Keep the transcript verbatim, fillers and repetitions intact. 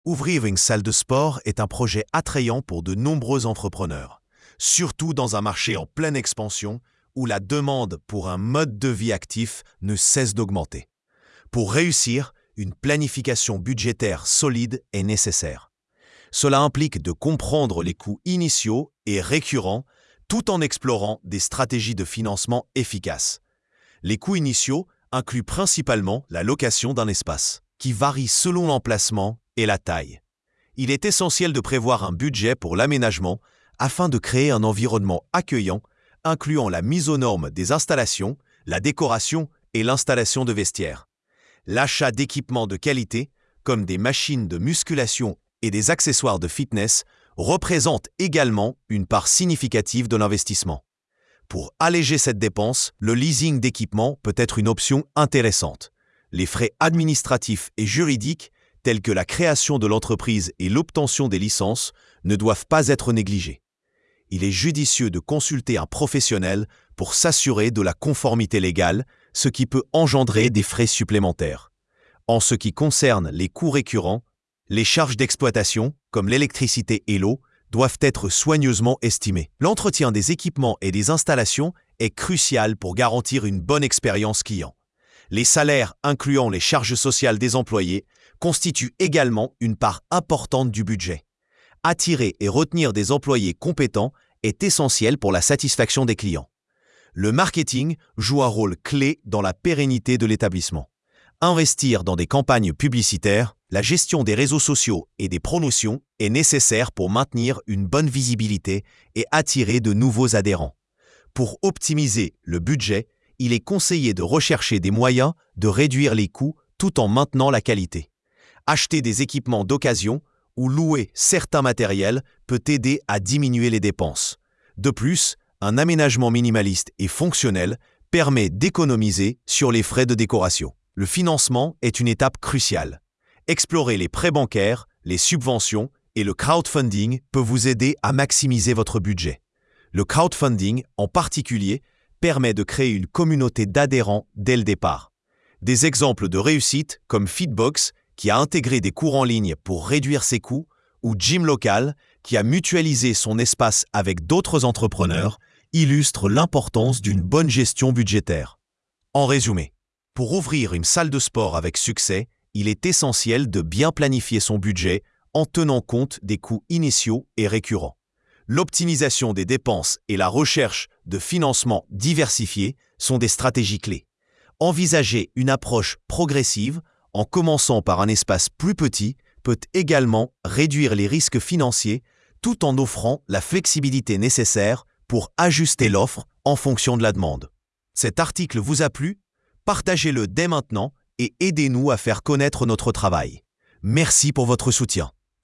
Ouvrir une salle de sport est un projet attrayant pour de nombreux entrepreneurs, surtout dans un marché en pleine expansion où la demande pour un mode de vie actif ne cesse d'augmenter. Pour réussir, une planification budgétaire solide est nécessaire. Cela implique de comprendre les coûts initiaux et récurrents tout en explorant des stratégies de financement efficaces. Les coûts initiaux incluent principalement la location d'un espace, qui varie selon l'emplacement et la taille. Il est essentiel de prévoir un budget pour l'aménagement afin de créer un environnement accueillant, incluant la mise aux normes des installations, la décoration et l'installation de vestiaires. L'achat d'équipements de qualité, comme des machines de musculation et des accessoires de fitness, représente également une part significative de l'investissement. Pour alléger cette dépense, le leasing d'équipements peut être une option intéressante. Les frais administratifs et juridiques, tels que la création de l'entreprise et l'obtention des licences, ne doivent pas être négligés. Il est judicieux de consulter un professionnel pour s'assurer de la conformité légale, ce qui peut engendrer des frais supplémentaires. En ce qui concerne les coûts récurrents, les charges d'exploitation, comme l'électricité et l'eau, doivent être soigneusement estimées. L'entretien des équipements et des installations est crucial pour garantir une bonne expérience client. Les salaires, incluant les charges sociales des employés, constituent également une part importante du budget. Attirer et retenir des employés compétents est essentiel pour la satisfaction des clients. Le marketing joue un rôle clé dans la pérennité de l'établissement. Investir dans des campagnes publicitaires, la gestion des réseaux sociaux et des promotions est nécessaire pour maintenir une bonne visibilité et attirer de nouveaux adhérents. Pour optimiser le budget, il est conseillé de rechercher des moyens de réduire les coûts tout en maintenant la qualité. Acheter des équipements d'occasion ou louer certains matériels peut aider à diminuer les dépenses. De plus, un aménagement minimaliste et fonctionnel permet d'économiser sur les frais de décoration. Le financement est une étape cruciale. Explorer les prêts bancaires, les subventions et le crowdfunding peut vous aider à maximiser votre budget. Le crowdfunding, en particulier, permet de créer une communauté d'adhérents dès le départ. Des exemples de réussite comme Fitbox, qui a intégré des cours en ligne pour réduire ses coûts, ou Gym Local, qui a mutualisé son espace avec d'autres entrepreneurs, illustrent l'importance d'une bonne gestion budgétaire. En résumé, pour ouvrir une salle de sport avec succès, il est essentiel de bien planifier son budget en tenant compte des coûts initiaux et récurrents. L'optimisation des dépenses et la recherche de financement diversifié sont des stratégies clés. Envisager une approche progressive en commençant par un espace plus petit peut également réduire les risques financiers tout en offrant la flexibilité nécessaire pour ajuster l'offre en fonction de la demande. Cet article vous a plu? Partagez-le dès maintenant et aidez-nous à faire connaître notre travail. Merci pour votre soutien.